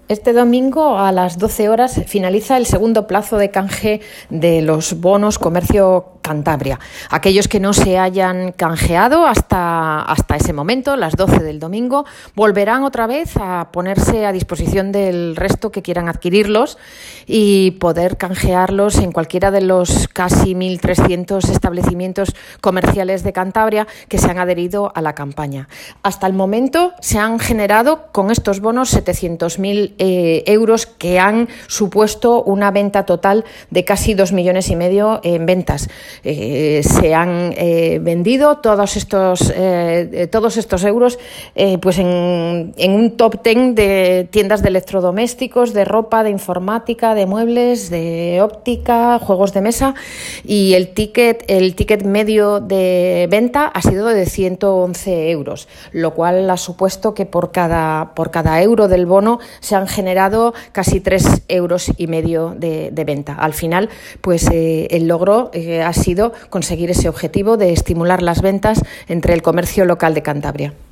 Este domingo a las 12 horas finaliza el segundo plazo de canje de los bonos Comercio Cantabria. Aquellos que no se hayan canjeado hasta ese momento, las 12 del domingo, volverán otra vez a ponerse a disposición del resto que quieran adquirirlos y poder canjearlos en cualquiera de los casi 1.300 establecimientos comerciales de Cantabria que se han adherido a la campaña. Hasta el momento se han generado con estos bonos 700.000 euros que han supuesto una venta total de casi 2,5 millones en ventas. Se han vendido todos estos euros pues en un top 10 de tiendas de electrodomésticos, de ropa, de informática, de muebles, de óptica, juegos de mesa, y el ticket medio de venta ha sido de 111 euros, lo cual ha supuesto que por cada euro del bono se han generado casi 3,5 euros de venta. Al final, pues el logro ha sido conseguir ese objetivo de estimular las ventas entre el comercio local de Cantabria.